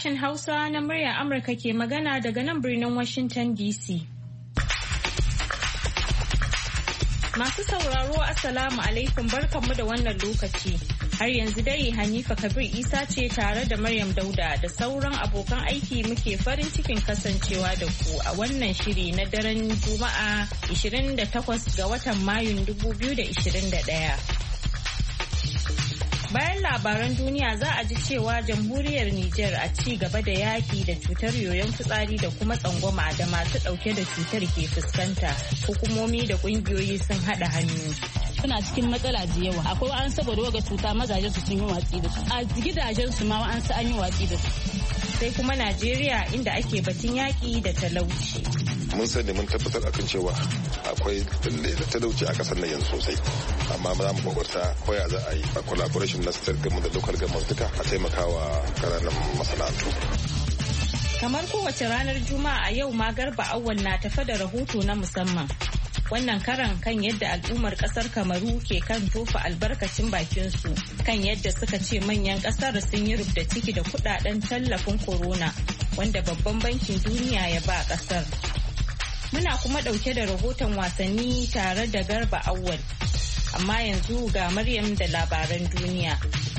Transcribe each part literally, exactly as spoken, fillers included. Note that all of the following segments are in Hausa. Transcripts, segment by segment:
Sashen Hausa na murya Amurka ke magana daga nan birnin Washington D C. Masu sauraro Assalamu alaikum barkanmu da wannan lokaci. Har yanzu dai Hanifa Kabir Isa ce tare da Maryam Dauda da sauran abokan aiki muke farin cikin kasancewa da ku a wannan shiri na daren Juma'a ishirin da takwas ga watan Mayun dubu biyu da ishirin da ɗaya. Bayan labaran duniya za a ji cewa jamhuriyar Nijar a ci gaba da yaƙi da cutar yoyon fitsari da kuma tsangwama da masu ɗauke da cutar ke fuskanta. Hukumomi da ƙungiyoyi sun haɗa hannu. Suna cikin matsala da yawa. Akwai an saboda waga cuta mazajen su sun yi watsi da su. A gidajen su ma an sa an yi watsi da su. Sai kuma Najeriya inda ake batun yaƙi da talauci. Mun sani mun tabbatar akan cewa akwai talauci a ƙasar nan yanzu sosai. Amma za mu kokarta koya za a yi a collaboration na state government da local government duka a taimakawa ƙananan masana'antu. Kamar kowace ranar Juma'a a yau ma Garba Awwal na tafe da rahoto na musamman. Wannan karan kan yadda al'ummar kasar Kamaru ke kan tofa albarkacin bakinsu kan yadda suka ce manyan kasar sun yi rubda ciki da kudaden tallafin corona wanda babban bankin duniya ya ba kasar. Muna kuma dauke da rahoton wasanni tare da Garba Awwal. Amma yanzu ga Maryam da labaran duniya.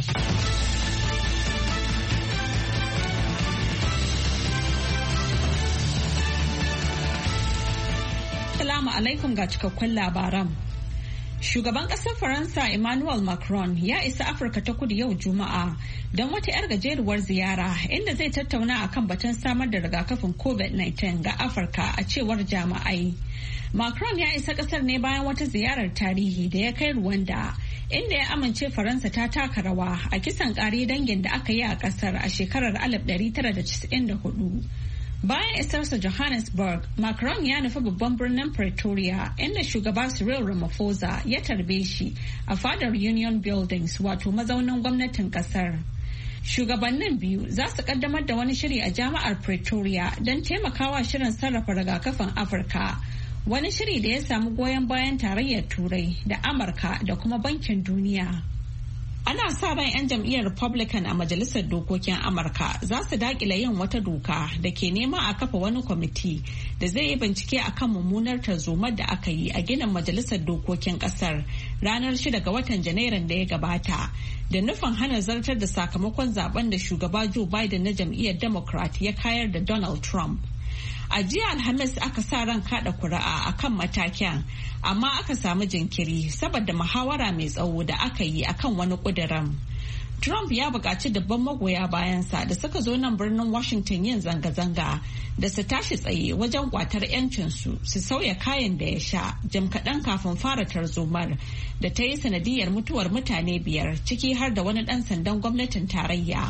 Assalamu alaikum ga cikakkun labaran. Shugaban ƙasar Faransa Emmanuel Macron ya isa Afirka ta Kudu yau Juma'a don wata 'yar gajeruwar ziyara inda zai tattauna akan batun samar da rigakafin covid nineteen ga Afirka a cewar jami'ai. Macron ya isa ƙasar ne bayan wata ziyarar tarihi da ya kai Rwanda inda ya amince Faransa ta taka rawa a kisan ƙare dangin da aka yi a ƙasar a shekarar alif ɗari tara da casa'in da hudu. Bayan isarsa Johannesburg, Macron ya nufi babban birnin Pretoria inda shugaba Cyril Ramaphosa ya tarbe shi a fadar Union Buildings wato mazaunin gwamnatin kasar. Shugabannin biyu za su kaddamar da wani shiri a jami'ar Pretoria don taimakawa shirin sarrafa rigakafin Afirka. Wani shiri da ya samu goyon bayan tarayyar Turai da Amurka da kuma Bankin Duniya. Ana sa ran 'yan jam'iyyar Republican a Majalisar Dokokin Amurka za su dakile yin wata doka da ke nema a kafa wani kwamiti da zai yi bincike a kan mummunar tarzomar da aka yi a ginin Majalisar Dokokin Kasar ranar shida ga watan Janairun da ya gabata da nufin hana zartar da sakamakon zaben da shugaba Joe Biden na jam'iyyar Democrat ya kayar da Donald Trump. A jiya Alhamis aka sa ran kada kuri'a a kan matakin, amma aka samu jinkiri saboda muhawara mai tsawo da aka yi akan wani kudirin. Trump ya buƙaci dabban magoya bayansa da suka zo nan birnin Washington yin zanga-zanga da su tashi tsaye wajen kwatar 'yancinsu su sauya kayan da ya sha jim kaɗan kafin fara tarzomar da ta yi sanadiyar mutuwar mutane biyar ciki har da wani ɗan sandan gwamnatin tarayya.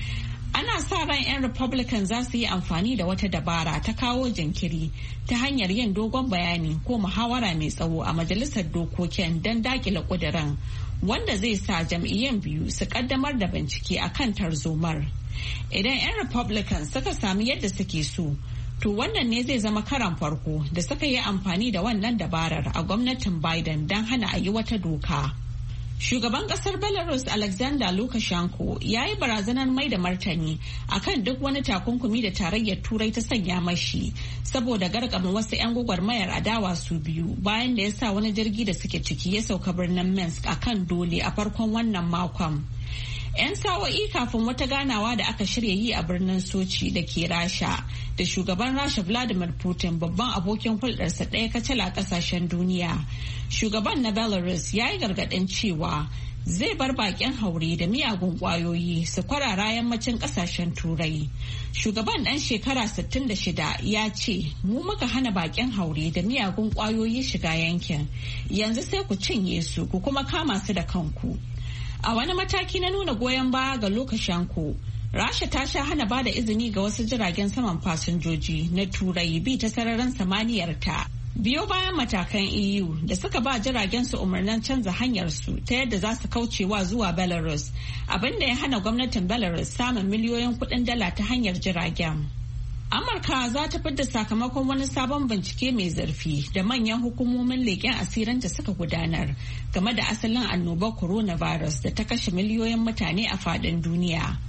Ana sa ran 'yan Republican za su yi amfani da wata dabara ta kawo jinkiri ta hanyar yin dogon bayani ko muhawara mai tsawo a majalisar dokokin don dakile kudirin wanda zai sa jam'iyyan biyu su kaddamar da bincike a kan tarzomar. Idan 'yan Republican suka sami yadda suke so, to wannan ne zai zama karan farko da suka yi amfani da wannan dabarar a gwamnatin Biden don hana a yi wata doka. Shugaban kasar Belarus Alexander Lukashenko ya yi barazanar mai da martani akan duk wani takunkumi da tarayyar Turai ta sanya mashi saboda gargamin wasu 'yan gwagwarmayar adawa su biyu bayan da ya sa wani jirgi da suke ciki ya sauka birnin Minsk akan dole a farkon wannan makon. 'Yan sa'o'i kafin wata ganawa da aka shirya yi a birnin Sochi da ke Rasha da shugaban Rasha Vladimir Putin babban abokin hulɗarsa ɗaya kacal a ƙasashen duniya. Shugaban na Belarus ya yi gargaɗin cewa zai bar baƙin haure da miyagun ƙwayoyi su kwarara yammacin ƙasashen Turai. Shugaban ɗan shekara sittin da shida ya ce, "Mu muka hana baƙin haure da miyagun ƙwayoyi shiga yankin. Yanzu sai ku cinye su ku kuma kama su da kanku." A wani mataki na nuna goyon baya ga Lukashenko, Rasha ta sha hana ba da izini ga wasu jiragen saman fasinjoji na Turai bi ta sararin samaniyar ta. Biyo bayan matakan E U da suka ba jiragen su umarnin canza hanyar su ta yadda za su kaucewa zuwa Belarus, abinda ya hana gwamnatin Belarus samun miliyoyin kuɗin dala ta hanyar jiragen. Amurka za ta fidda sakamakon wani sabon bincike mai zurfi da manyan hukumomin leƙen asirinta suka gudanar game da asalin annobar coronavirus da ta kashe miliyoyin mutane a faɗin duniya.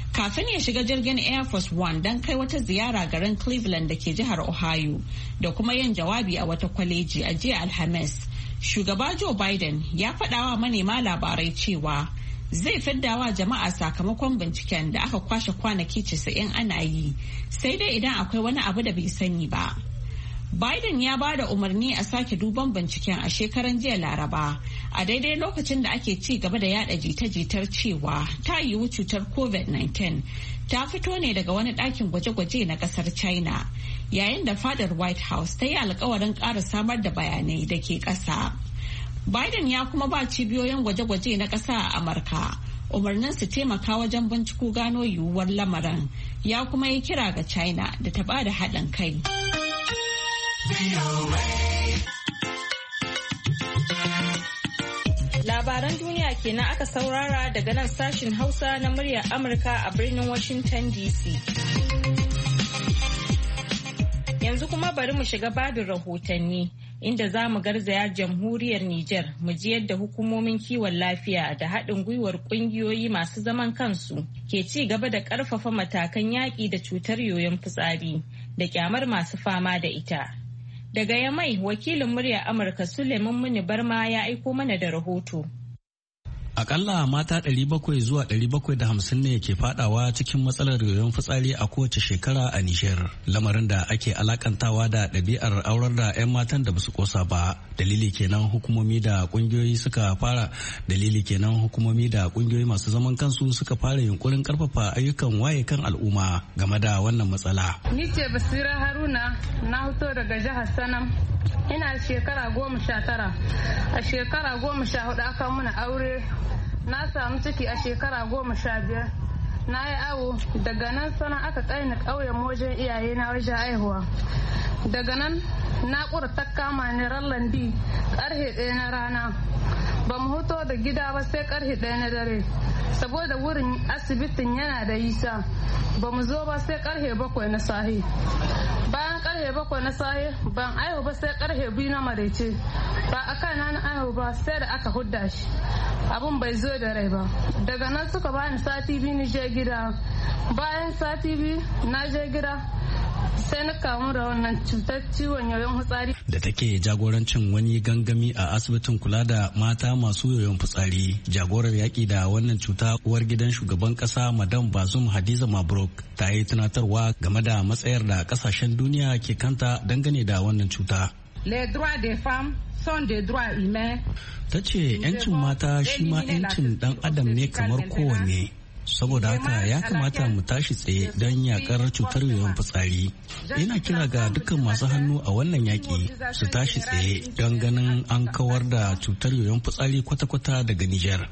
Kafin ya shiga jirgin Air Force One don kai wata ziyara garin Cleveland da ke jihar Ohio da kuma yin jawabi a wata kwaleji a jiya Alhamis, shugaba Joe Biden ya faɗawa manema labarai cewa zai fiddawa jama'a sakamakon binciken da aka kwashe kwanaki casa'in ana yi, sai dai idan akwai wani abu da bai sani ba. Biden ya ba da umarni a sake duban binciken a shekaran jiya Laraba a daidai lokacin da ake ci gaba da yada jita-jitar cewa ta yiwu cutar covid nineteen ta fito ne daga wani ɗakin gwaje-gwaje na ƙasar China, yayin da fadar White House ta yi alkawarin ƙara samar da bayanai da ke ƙasa. Biden ya kuma ba cibiyoyin gwaje-gwaje na ƙasa a Amurka umarnin su taimaka wajen binciko gano yiwuwar lamarin, ya kuma yi kira ga China da ta ba da haɗin kai. Labaran duniya kenan aka saurara daga nan sashin Hausa na muryar Amurka a birnin Washington D C. Yanzu kuma bari mu shiga babin rahotanni inda za mu garzaya jamhuriyar Nijar mu ji yadda hukumomin kiwon lafiya da haɗin gwiwar ƙungiyoyi masu zaman kansu ke ci gaba da ƙarfafa matakan yaƙi da cutar yoyon fitsari da ƙyamar masu fama da ita. Daga Yamai, wakilin muryar Amurka Suleiman Muni Barma ya aiko mana da rahoto. Akalla mata ɗari bakwai zuwa ɗari bakwai da hamsin ne ke fadawa cikin matsalar yoyon fitsari a kowace shekara a Nijar, lamarin da ake alakantawa da ɗabi'ar aurar da 'yan matan da basu kosa ba. Dalili kenan hukumomi da kungiyoyi suka fara dalili kenan hukumomi da kungiyoyi masu zaman kansu suka fara yunkurin karfafa ayyukan waye kan al'umma game da wannan matsala. Ni ce Basira Haruna, na fito daga jihar Sanam. Ina shekara goma sha tara. A shekara goma sha hudu aka muna aure. Na samu ciki a shekara goma sha biyar. Na yi awo daga nan sana aka kai ni ƙauyen wajen iyaye na wajen aihuwa. Daga nan na ƙura ta kama ni rallan di ƙarfe ɗaya na rana. Ba mu huto da gida ba sai ƙarfe ɗaya na dare. Saboda wurin asibitin yana da yisa. Ba mu zo ba sai ƙarfe bakwai na sahi. Bayan ƙarfe bakwai na sahi ban aihu ba sai ƙarfe biyu na maraice. Ba a kan na aihu ba sai da aka hudda shi. Abun bai zo da rai ba. Daga nan suka bani sati biyu ni je gida. Bayan sati biyu na je gida sai na kamu da wannan cutar ciwon yoyon fitsari. Da take jagorancin wani gangami a asibitin kula da mata masu yoyon fitsari, jagorar yaƙi da wannan cuta uwar gidan shugaban ƙasa Madam Bazum Hadiza Mabruk ta yi tunatarwa game da matsayar da ƙasashen duniya ke kanta dangane da wannan cuta. Les droits des femmes sont des droits humains. Ta ce 'yancin mata shi ma 'yancin ɗan adam ne kamar kowanne. Saboda haka ya kamata mu tashi tsaye don yakar cutar yoyon fitsari. Ina kira ga dukkan masu hannu a wannan yaƙi su tashi tsaye don ganin an kawar da cutar yoyon fitsari kwata-kwata daga Nijar.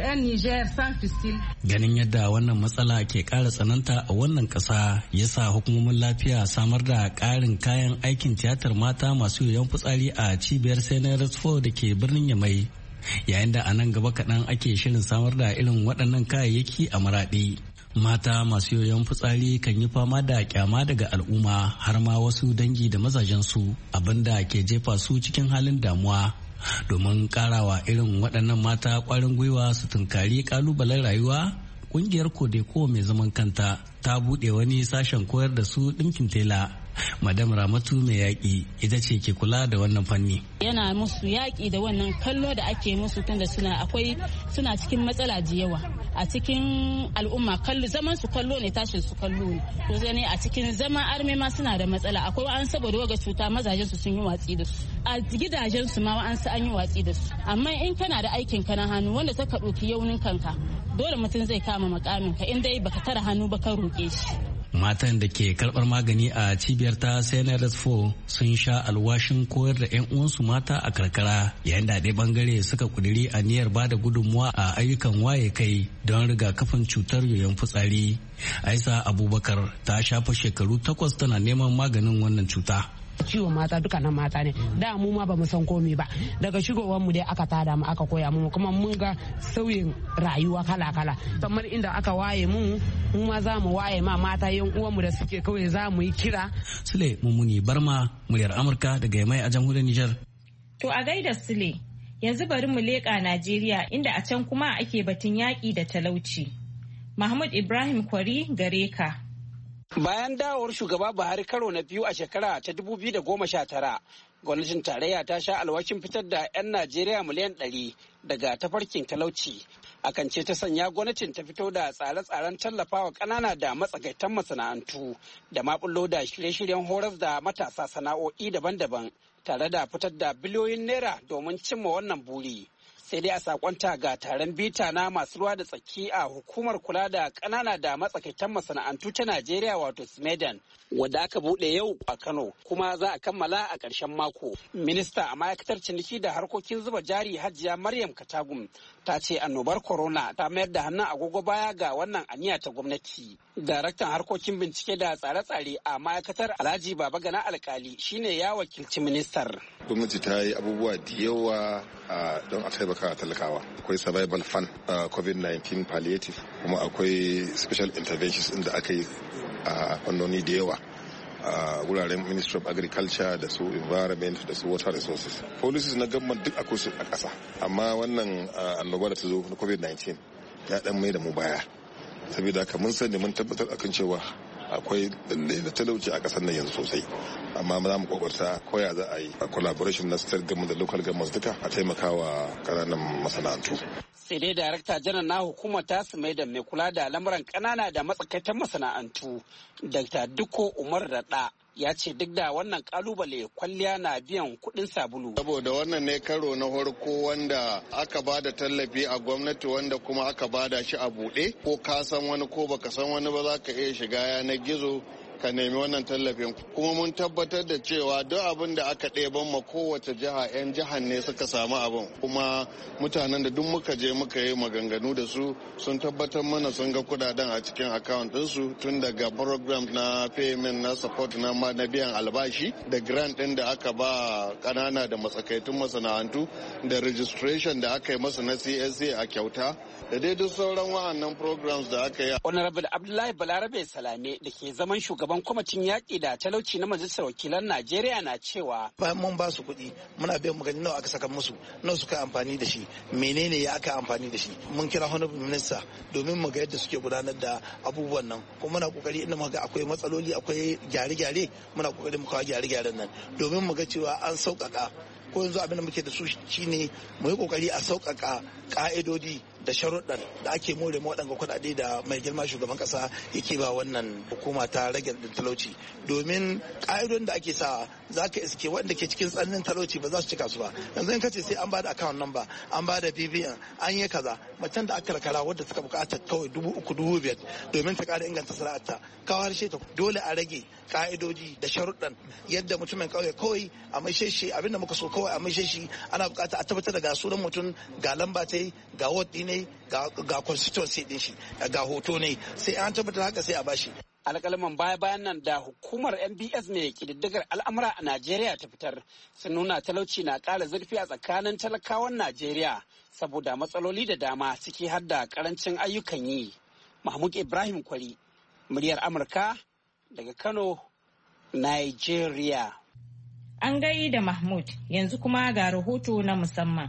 Ganin yadda wannan matsala ke ƙara tsananta a wannan ƙasa ya sa hukumomin lafiya samar da ƙarin kayan aikin tiyatar mata masu yoyon fitsari a cibiyar Senaresfo da ke birnin Yamai. Yayin da a nan gaba kaɗan ake shirin samar da irin waɗannan kayayyaki a Maraɗi. Mata masu yoyon fitsari kan yi fama da kyama daga al'umma har ma wasu dangi da mazajensu, abinda ke jefa su cikin halin damuwa. Domin ƙarawa irin waɗannan mata ƙwarin gwiwa su tunkari ƙalubalen rayuwa, ƙungiyar Kodeko mai zaman kanta ta buɗe wani sashen koyar da su ɗinkin tela. Madam Ramatu mai yaƙi ita ce ke kula da wannan fanni. Yana musu yaƙi da wannan kallo da ake musu tunda suna akwai suna cikin matsala da yawa a cikin al'umma, kallo zaman su kallo ne tashin su kallo ne. To zane a cikin zama arme ma suna da matsala, akwai an saboda waga cuta mazajen su sun yi watsi da su. A gidajen su ma an sa an yi watsi da su. Amma in kana da aikin ka na hannu wanda ta ka ɗauki yaunin kanka, dole mutum zai kama makamin ka in dai baka tara hannu ba ka roƙe shi. Matan da ke karɓar magani a cibiyar ta Senaresfo sun sha alwashin koyar da 'yan uwansu mata a karkara, yayin da ɗaya bangare suka kuduri aniyar ba da gudunmuwa a ayyukan waye kai don rigakafin cutar yoyon fitsari. Aisa Abubakar ta shafa shekaru takwas tana neman maganin wannan cuta. Ciwon mata duka na mata ne, da mu ma ba mu san komi ba, daga shigowar mu dai aka tada mu aka koya mu, kuma mun ga sauyin rayuwa kala kala. Kamar inda aka waye mu mu ma za mu waye ma mata yan uwan mu da suke kawai za mu yi kira. Sule Mummuni Barma, muryar Amurka daga Yamai a jamhuriyar Nijar. To a gaida Sule, yanzu bari mu leƙa Najeriya inda a can kuma ake batun yaƙi da talauci. Mahmud Ibrahim Kwari gare ka. Bayan dawowar shugaba Buhari karo na biyu a shekara ta dubu biyu da goma sha tara, gwamnatin tarayya ta sha alwashin fitar da 'yan Najeriya miliyan ɗari daga tafarkin talauci. Akan ce ta sanya gwamnatin ta fito da tsare-tsaren tallafawa ƙanana da matsakaitan masana'antu da maɓullo da shirye-shiryen horas da matasa sana'o'i daban-daban tare da fitar da biliyoyin naira domin cimma wannan buri. Sai dai a sakonta ga taron bita na masu ruwa da tsaki a hukumar kula da ƙanana da matsakaitan masana'antu ta Najeriya wato SMEDAN wadda aka buɗe yau a Kano kuma za a kammala a ƙarshen mako. Minista a ma'aikatar ciniki da harkokin zuba jari Hajiya Maryam Katagum ta ce annobar corona ta mayar da hannun agogo baya ga wannan aniya ta gwamnati. Daraktan harkokin bincike da tsare-tsare a ma'aikatar Alhaji Babagana Alkali shine ya wakilci ministar. Gwamnati ta yi abubuwa da yawa don a taimaka talakawa. Akwai survival fund, covid nineteen palliative, kuma akwai special interventions inda aka yi a fannoni da yawa. a wuraren Ministry of Agriculture da su Environment da su Water Resources. Policies na government duk akwai su a ƙasa, amma wannan annoba da ta zo na covid nineteen ya dan mai da mu baya. Saboda haka mun sani mun tabbatar akan cewa akwai lalle da talauci a ƙasar nan yanzu sosai, amma za mu kokarta koya za a yi a collaboration na state government da local government duka a taimakawa ƙananan masana'antu. Sai dai darakta janar na hukumar ta da mai kula da lamuran ƙanana da matsakaitan masana'antu Dr. Dukko Umar Rada ya ce duk da wannan kalubale kwalliya na biyan kuɗin sabulu. Saboda wannan ne karo na farko wanda aka ba da tallafi a gwamnati wanda kuma aka ba da shi a buɗe, ko ka san wani ko baka san wani ba za ka iya shiga yanar gizo ka nemi wannan tallafin. Kuma mun tabbatar da cewa duk abin da aka ɗeban ma kowace jiha 'yan jihar ne suka samu abin, kuma mutanen da duk muka je muka yi maganganu da su sun tabbatar mana sun ga kudaden a cikin account ɗinsu, tun daga program na payment na support na na biyan albashi da grant ɗin da aka ba ƙanana da matsakaitun masana'antu da registration da aka yi masa na C S A a kyauta da dai duk sauran wa'annan programs da aka yi. Honorable Abdullahi Balarabe Salame da ke zaman shugaban kwamitin yaƙi da talauci na majalisar wakilan Najeriya na cewa bayan mun ba su kuɗi muna biyan magani nawa aka saka musu, nawa suka amfani da shi, menene ya aka amfani da shi. Mun kira honorable minister domin mu ga yadda suke gudanar da abubuwan nan, kuma muna kokari inda muka ga akwai matsaloli akwai gyare-gyare muna kokari mu kawo gyare-gyaren nan domin mu ga cewa an sauƙaƙa. Ko yanzu abin da muke da su shine mu yi kokari a sauƙaƙa ƙa'idodi da sharuɗan da ake more ma waɗanga kuɗaɗe da mai girma shugaban ƙasa yake ba wannan hukuma ta rage talauci, domin ƙa'idodin da ake sa za ka iske waɗanda ke cikin tsananin talauci ba za su cika su ba. Yanzu in kace sai an ba da account number, an ba da B B N, an yi kaza, macen da aka karkara wadda suka buƙata kawai dubu uku dubu biyar domin ta ƙara inganta sana'arta, kawo harshe ta dole a rage ƙa'idoji da sharuɗan yadda mutumin ƙauye kawai a maishe shi abin da muka so kawai a maishe shi ana buƙata a tabbatar da ga sunan mutum, ga lamba ta yi, ga ward ne, ga constituency din shi, ga hoto ne, sai an tabbatar haka sai a bashi. Alƙalman baya-bayan nan da hukumar N B S mai ƙididdigar al'amura a Najeriya ta fitar sun nuna talauci na ƙara zurfi a tsakanin talakawan Najeriya saboda matsaloli da dama ciki har da ƙarancin ayyukan yi. Mahmud Ibrahim Kwari, muryar Amurka daga Kano, Nigeria. An gai da Mahmud, yanzu kuma ga rahoto na musamman.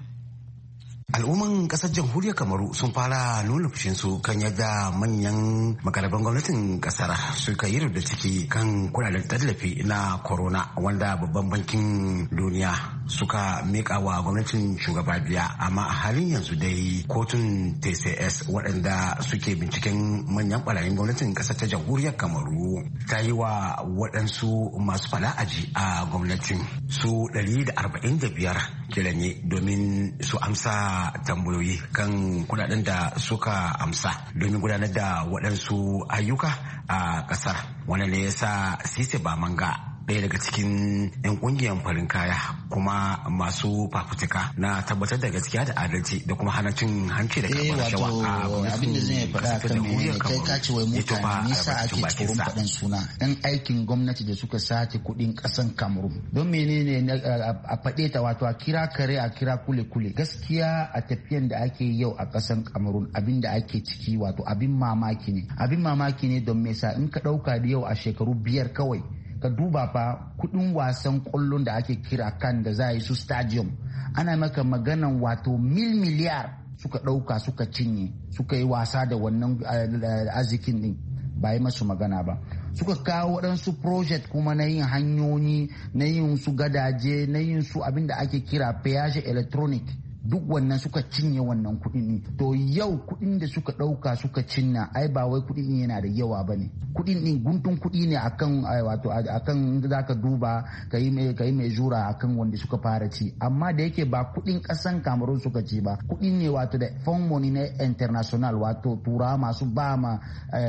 Al'umman kasar jamhuriyar Kamaru sun fara nuna fushinsu kan yadda manyan makaraban gwamnatin kasar suka yi da ciki kan kudaden tallafi na corona wanda babban bankin duniya suka mika wa gwamnatin shugaba biya, amma a halin yanzu dai kotun T C S waɗanda suke binciken manyan ɓarayin gwamnatin kasar ta jamhuriyar Kamaru ta yi wa waɗansu masu fada aji a gwamnatin su ɗari da arba'in da biyar kilanye domin su amsa tambayoyi kan kudaden da suka amsa domin gudanar da waɗansu ayyuka a ƙasar. Wannan ne yasa Sise Bamanga, ɗaya daga cikin 'yan ƙungiyar farin kaya kuma masu fafutuka na tabbatar da gaskiya da adalci da kuma hana cin hanci da karɓar rashawa a abin da zai faɗa kan menene kai ka ce wai mutane nisa ake tsoron faɗin suna ɗan aikin gwamnati da suka sace kuɗin ƙasan Cameroon don menene a faɗe ta, wato a kira kare a kira kule kule. Gaskiya a tafiyan da ake yau a ƙasan Cameroon abin da ake ciki wato abin mamaki ne abin mamaki ne don me sa in ka ɗauka da yau a shekaru biyar kawai ka duba fa kudin wasan kwallon da ake kira kan da za a yi su stadium ana maka maganan wato mil miliyar suka ɗauka suka cinye suka yi wasa da wannan arzikin din ba yi masu magana ba. Suka kawo waɗansu project kuma na yin hanyoyi, na yin su gadaje, na yin su abin da ake kira peage electronic, duk wannan suka cinye wannan kuɗin ne. To yau kuɗin da suka ɗauka suka cinna ai ba wai kuɗin yana da yawa ba ne. Kuɗin ɗin guntun kuɗi ne akan wato akan za ka duba ka yi mai jura akan wanda suka fara ci. Amma da yake ba kuɗin ƙasan Cameroon suka ci ba, kuɗi ne wato da fund money na international, wato turawa masu ba ma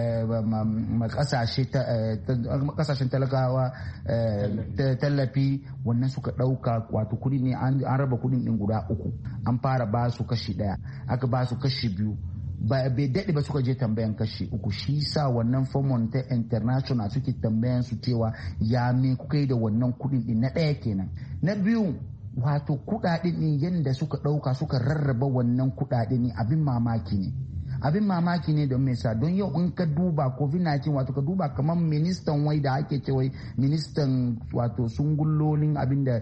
kasashen talakawa tallafi, wannan suka ɗauka wato kuɗi ne an raba kuɗin ɗin guda uku. An fara ba su kashi daya, aka ba su kashi biyu, bai daɗe ba suka je tambayan kashi uku. Shi sa wannan fomon ta international suke tambayan su cewa ya me kuka yi da wannan kuɗin din. Na ɗaya kenan. Na biyu wato kuɗaɗen din yadda suka ɗauka suka rarraba wannan kuɗaɗen ne abin mamaki ne. Abin mamaki ne don sa don yau in ka duba covid nineteen wato ka duba kamar ministan wai da ake ce wai ministan wato sungullolin abin da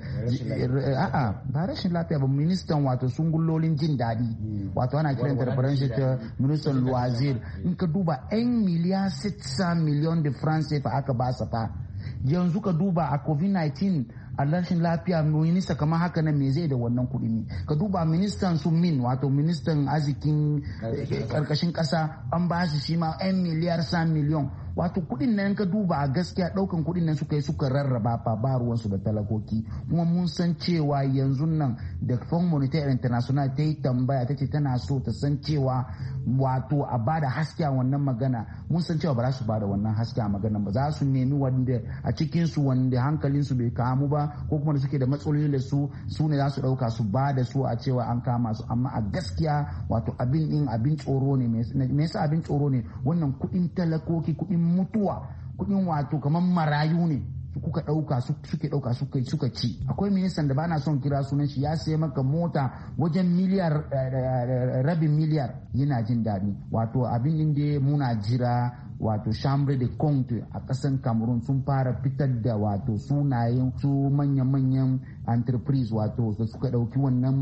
a'a ba rashin lafiya ba, ministan wato sungullolin jin daɗi wato ana kiran da faransa ta ministan loisir. In ka duba yan miliyan sitsa miliyon da france fa aka ba sa fa. Yanzu ka duba a covid nineteen a rashin lafiya minista kamar haka nan me zai da wannan kuɗi ne. Ka duba ministan su min wato ministan arzikin karkashin ƙasa an ba shi shi ma yan miliyar sa miliyon. Wato kuɗin nan ka duba a gaskiya ɗaukan kuɗin nan suka yi suka rarraba fa ba ruwansu da talakoki. Kuma mun san cewa yanzu nan da Fund Monetary International ta yi tambaya ta ce tana so ta san cewa wato a bada haske a wannan magana. Mun san cewa ba za su bada wannan haske a magana ba, za su nemi wanda a cikinsu wanda hankalinsu bai kamu ba ko kuma da suke da matsaloli da su su ne za su ɗauka su ba da su a cewa an kama su. Amma a gaskiya wato abin din abin tsoro ne. Me yasa abin tsoro ne? Wannan kuɗin talakoki, kuɗin mutuwa, kuɗin wato kamar marayu ne kuka ɗauka suke ɗauka suka suka ci. Akwai ministan da ba na son kira sunan shi, ya sai maka mota wajen miliyar rabin miliyar, yana jin daɗi. Wato abin din da muna jira wato chambre de compte a ƙasan Cameroon sun fara fitar da wato sunayen su manyan-manyan entreprise wato da suka ɗauki wannan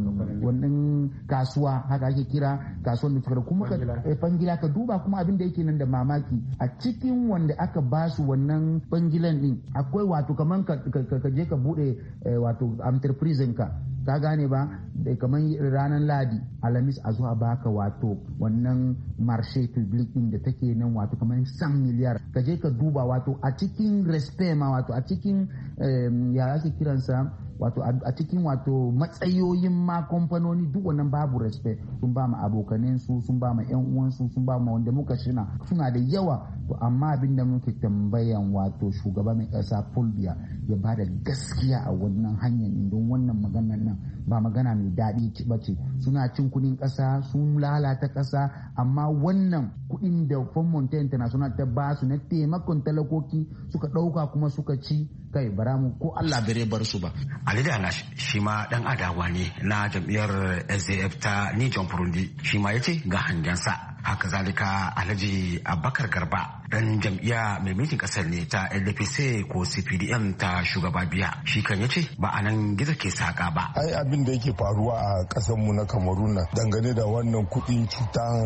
wannan kasuwa, haka ake kira kasuwan da suka kuma bangila. Ka duba kuma abin da yake nan da mamaki, a cikin wanda aka ba su wannan bangilan din akwai wato kaman ka je ka bude wato entreprise ka ka gane ba, kamar ranar ladi alamis a zuwa baka wato wannan marché public din da take nan wato kamar san miliyar. Ka je ka duba wato a cikin respect ma wato a cikin ya ake kiransa wato a cikin wato matsayoyin ma kamfanoni duk wannan babu respect. Sun ba mu abokanen su, sun ba mu yan uwan su, sun ba mu wanda muka shina suna da yawa. To amma abin da muke tambayan wato shugaba mai kasa Fulbiya ya ba da gaskiya a wannan hanyar, don wannan maganar nan ba magana mai daɗi ba ce. Suna cin kuɗin ƙasa, sun lalata ƙasa, amma wannan kuɗin da Fund Monetary International ta ba su na taimakon talakoki suka ɗauka kuma suka ci, kai bara mu ko Allah bare bar su ba. Ali Dalash shi ma dan adawa ne na jam'iyyar S D F ta Nijon Burundi, shi ma yace ga hangensa. Haka zalika Alhaji Abubakar Garba dan jam'iyya mai mulkin kasar ne ta L D P C ko C P D M ta shugaba Biya, shi kan yace ba a nan gizo ke saka ba. Ai abin da yake faruwa a kasar mu na Cameroon na dangane da wannan kudin cutan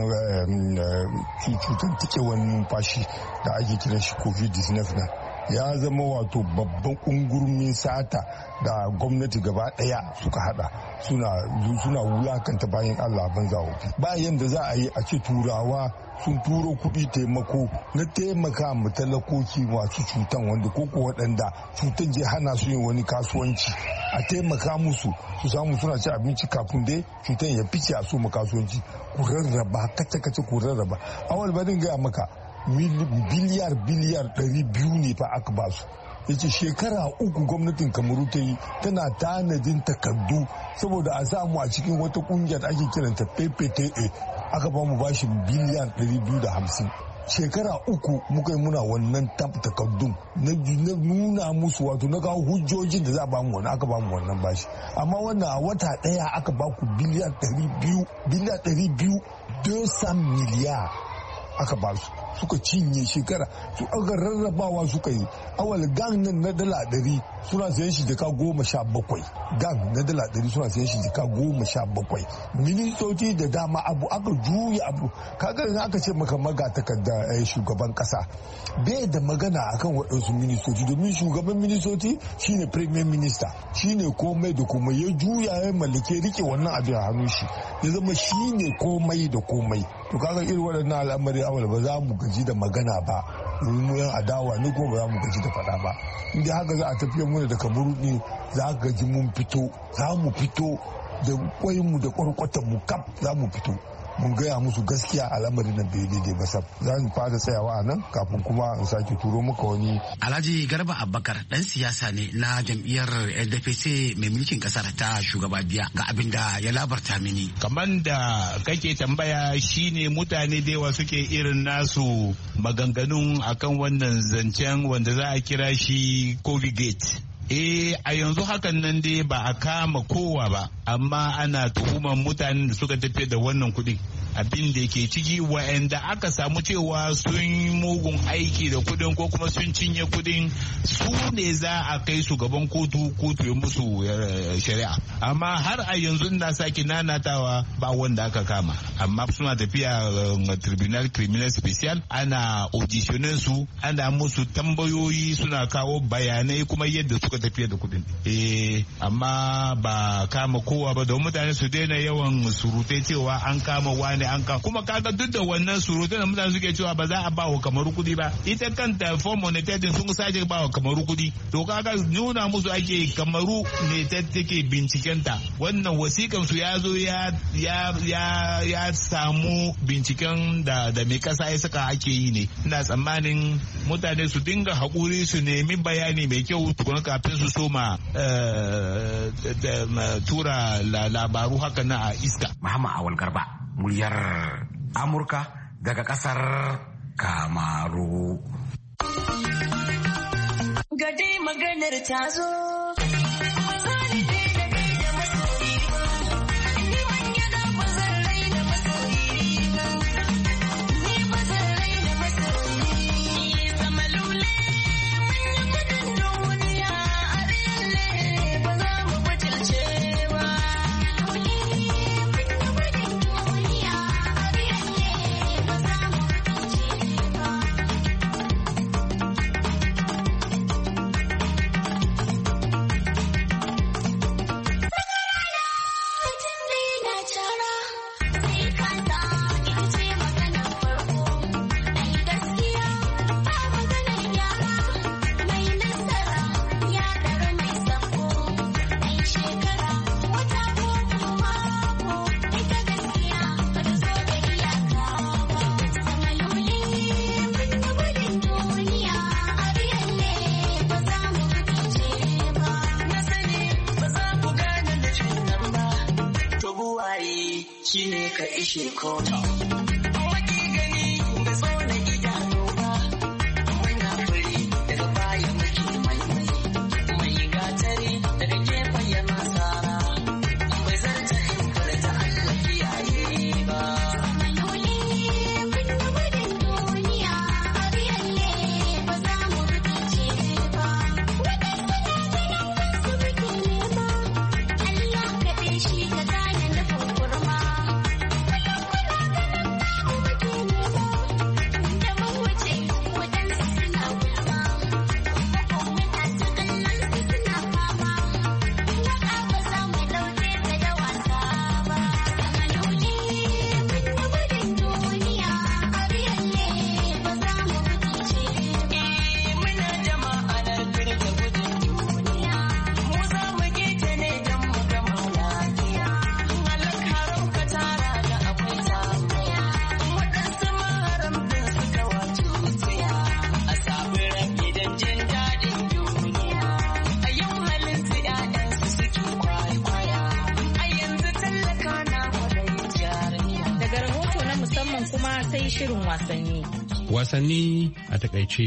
cutan tikewan numfashi da ake kiran shi covid nineteen na ya zama wato babban ungurmin sata da gwamnati gaba daya suka hada suna suna wulakanta bayan Allah banza wofi. Ba yanda za a yi a ce turawa sun turo kuɗi taimako na taimaka mu talakoki masu cutan wanda koko waɗanda cutan je hana su yin wani kasuwanci a taimaka musu su samu suna ci abinci kafin dai cutan ya fice a so mu kasuwanci. Ku rarraba kace kace ku rarraba. Awal barin gaya maka biliyar biliyar ɗari biyu ne fa aka ba su. Yace shekara uku gwamnatin Kamaru ta yi tana tanadin takardu saboda a samu a cikin wata kungiyar ake kiranta P P T A, aka ba mu bashi biliyan ɗari biyu da hamsin. Shekara uku muka yi muna wannan takardun na nuna musu wato na kawo hujjojin da za a ba mu wani, aka ba mu wannan bashi. Amma wannan a wata ɗaya aka ba ku biliyan ɗari biyu biliyan ɗari biyu deux cent miliyar aka ba su suka cinye shekara su aka rarrabawa suka yi awal gang nan na dala ɗari suna sayan shi jaka goma sha bakwai gang na dala ɗari suna sayan shi jaka goma sha bakwai ministoci da dama abu aka juya abu kaga yanzu aka ce maka maga takarda shugaban kasa bai da magana akan waɗansu ministoci domin shugaban ministoci shine premier minister shine komai da komai ya juya ya mallake rike wannan abin a hannun shi ya zama shine komai da komai to kaga irin waɗannan al'amari awal ba za mu gaji da magana ba mu yan adawa ne ko ba za mu gaji da faɗa ba inda haka za a tafiya muna da kamaru ne za ka gaji mun fito za mu fito da kwayinmu da kwarkwatanmu kaf za mu fito mun gaya musu gaskiya al'amarin nan bai daidai ba sab za mu fara tsayawa a nan kafin kuma in sake turo maka wani. Alhaji Garba Abubakar dan siyasa ne na jam'iyyar L D P C mai mulkin kasar ta shugaba biya ga abin da ya labarta mini. Kamar da kake tambaya shine mutane da yawa suke irin nasu maganganun akan wannan zancen wanda za a kira shi COVID gate. Eh a yanzu hakan nan dai ba a kama kowa ba amma ana tuhuman mutanen da suka tafi da wannan kuɗi abin da ke ciki wa'anda aka samu cewa sun yi mugun aiki da kuɗin ko kuma sun cinye kuɗin su ne za a kai su gaban kotu kotu ya musu shari'a amma har a yanzu ina sake nanatawa ba wanda aka kama amma suna tafiya tribunal criminal special ana auditionin su ana musu tambayoyi suna kawo bayanai kuma yadda suka tafiya da kuɗin eh amma ba kama kowa ba don mutane su daina yawan surutai cewa an kama wani an kama kuma kaga duk da wannan surutai da mutane suke cewa ba za a ba wa kamaru kuɗi ba ita kanta form monetating sun sake ba wa kamaru kuɗi to kaga nuna musu ake kamaru ne ta take bincikenta wannan wasikan su ya zo ya ya ya ya samu binciken da da mai kasa ya saka ake yi ne ina tsammanin mutane su dinga haƙuri su nemi bayani mai kyau tukuna kafin su soma tura labaru haka na a iska. Muhammad Awal Garba, muryar Amurka daga kasar Kamaru. Gade maganar ta zo. shine ka ishe kota. Shirin wasanni. Wasanni a takaice.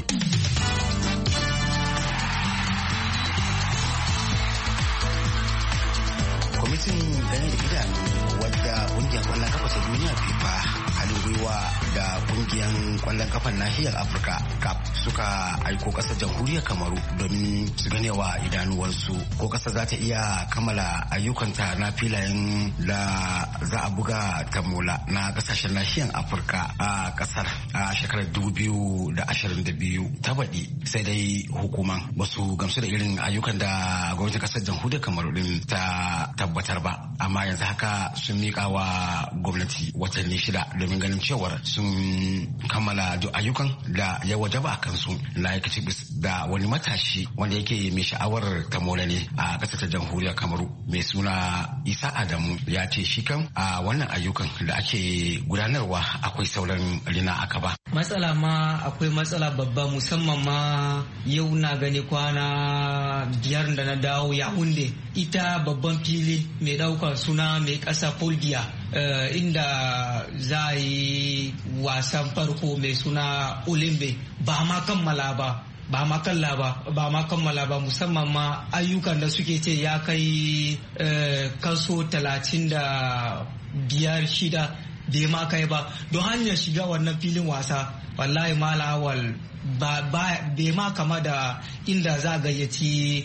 Kwamitin ganin da idanu wadda ƙungiyar kwallon kafa ta duniya FIFA haɗin gwiwa da kungiyar kwallon kafan nahiyar Afirka CAF suka aiko kasar jamhuriyar Kamaru domin su ganewa idanuwarsu ko kasar za ta iya kammala ayyukanta na filayen da za a buga tamola na kasashen nahiyar Afirka a kasar a shekarar dubu biyu da ashirin da biyu ta baɗi, sai dai hukuman ba su gamsu da irin ayyukan da gwamnatin kasar jamhuriyar Kamaru din ta tabbatar ba, amma yanzu haka sun miƙa wa gwamnati watanni shida domin ganin cewar sun kammala duk ayyukan da ya wajaba a kansu. Na yi kacibis da wani matashi wanda yake mai sha'awar tamola ne a ƙasar ta jamhuriyar Kamaru mai suna Isa Adamu, ya ce shi kan a wannan ayyukan da ake gudanarwa akwai sauran rina aka ba. Matsala ma akwai matsala babba, musamman ma yau na gani kwana biyar da na dawo Yaounde, ita babban fili mai ɗaukar suna mai ƙasa Folbiya, uh, inda za a yi wasan farko mai suna Olimbe ba ma kammala ba. ba ma kalla ba ba ma kammala ba, musamman ma ayyukan da suke ce ya kai kaso talatin da biyar shida bai ma kai ba. Don hanyar shiga wannan filin wasa wallahi malawal ba bai ma kama da inda za gayyaci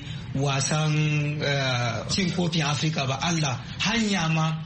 wasan cin kofin Afirka ba. Allah, hanya ma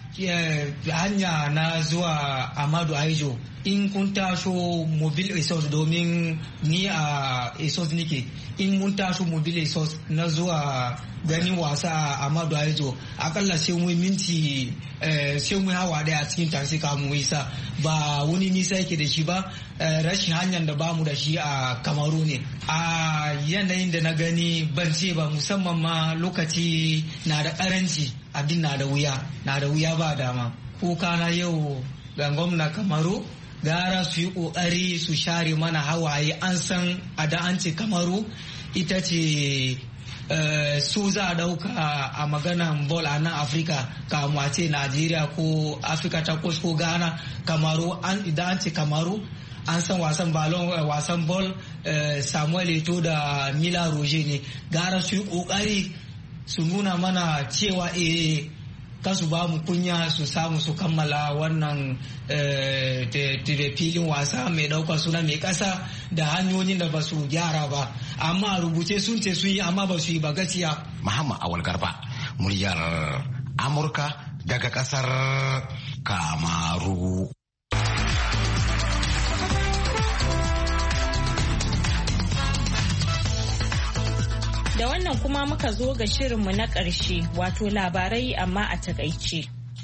hanya na zuwa Amadu Aijo, in kun taso mobile resource, domin ni a resource nike, in mun taso mobile resource na zuwa ganin wasa a Amadu Aijo, akalla sai mu minti sai mu hawa daya a cikin taxi kamun isa, ba wani nisa yake da shi ba. Rashin hanyar da bamu da shi a Kamaru ne. A yanayin da na gani ban ce ba, musamman ma lokaci na da karanci, abin na da wuya na da wuya ba dama. Kuka na yau ga gwamna Kamaru, gara su yi kokari su share mana hawaye. An san a da an ce Kamaru ita ce uh, su za a dauka a maganan ball a nan Afirka, kamu a ce Najeriya ko Afirka ta ko Ghana. Kamaru idan an ce Kamaru an san wasan balon wasan ball uh, Samuel Eto'o da Mila Roje ne. Gara su yi kokari su nuna mana cewa eh kasu ba mu kunya, su samu su kammala wannan filin wasa mai daukar suna mai kasa da hanyoyin da ba su gyara ba, amma rubuce sun ce sun yi amma ba su yi ba gaskiya. Muhammad Awal Garba, muryar Amurka daga kasar Kamaru. Da wannan kuma muka zo ga shirinmu na ƙarshe, wato labarai amma a takaice.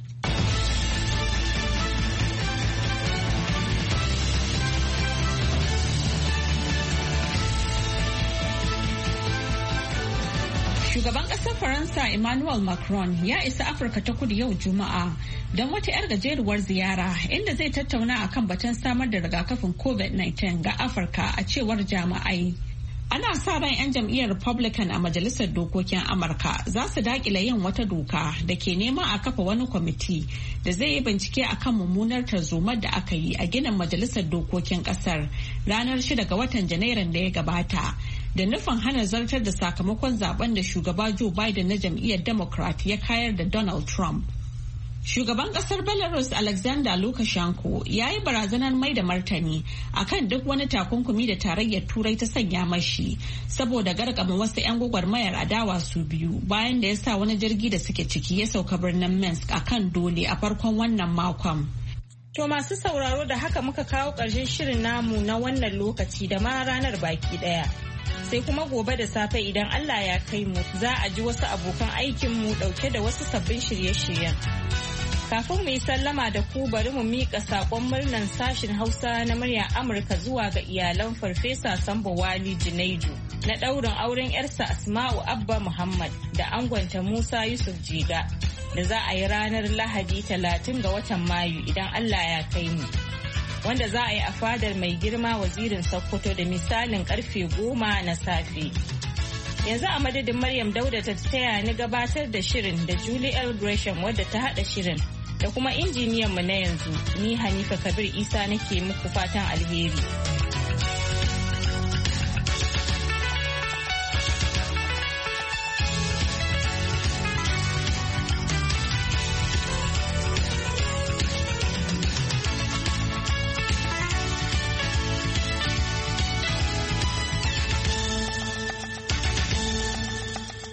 Shugaban ƙasar Faransa Emmanuel Macron ya isa Afirka ta Kudu yau Juma'a don wata 'yar gajeruwar ziyara inda zai tattauna akan batun samar da rigakafin covid nineteen ga Afirka, a cewar jami'ai. Ana sa ran 'yan jam'iyyar Republican a Majalisar Dokokin Amurka za su dakile yin wata doka da ke neman a kafa wani kwamiti da zai yi bincike akan mummunar tarzomar da aka yi a ginin Majalisar Dokokin kasar ranar shida ga watan Janairun da ya gabata, da nufin hana zartar da sakamakon zaben da shugaba Joe Biden na jam'iyyar Democrat ya kayar da Donald Trump. Shugaban kasar Belarus Alexander Lukashenko ya yi barazanar mai da martani akan duk wani takunkumi da tarayyar Turai ta sanya mashi saboda gargama wasu 'yan gwagwarmayar adawa su biyu bayan da ya sa wani jirgi da suke ciki ya sauka birnin Minsk akan dole a farkon wannan makon. To masu sauraro, da haka muka kawo ƙarshen shirin namu na wannan lokaci da ma ranar baki ɗaya. Sai kuma gobe da safe idan Allah ya kai mu za a ji wasu abokan aikinmu ɗauke da wasu sabbin shirye-shiryen. Kafin mu yi sallama da ku, bari mu miƙa saƙon murnan sashin Hausa na murya Amurka zuwa ga iyalan Farfesa Sambo Wali Junaidu na ɗaurin auren 'yarsa Asma'u Abba Muhammad da angonta Musa Yusuf Jiga da za a yi ranar Lahadi talatin ga watan Mayu idan Allah ya kai mu. Wanda za a yi a fadar mai girma wazirin Sokoto da misalin karfe goma na safe. Yanzu a madadin Maryam Dauda ta taya ni gabatar da shirin da Julie L. Gresham wadda ta haɗa shirin da kuma injiniyan mu na yanzu, ni Hanifa Kabir Isa nake muku fatan alheri.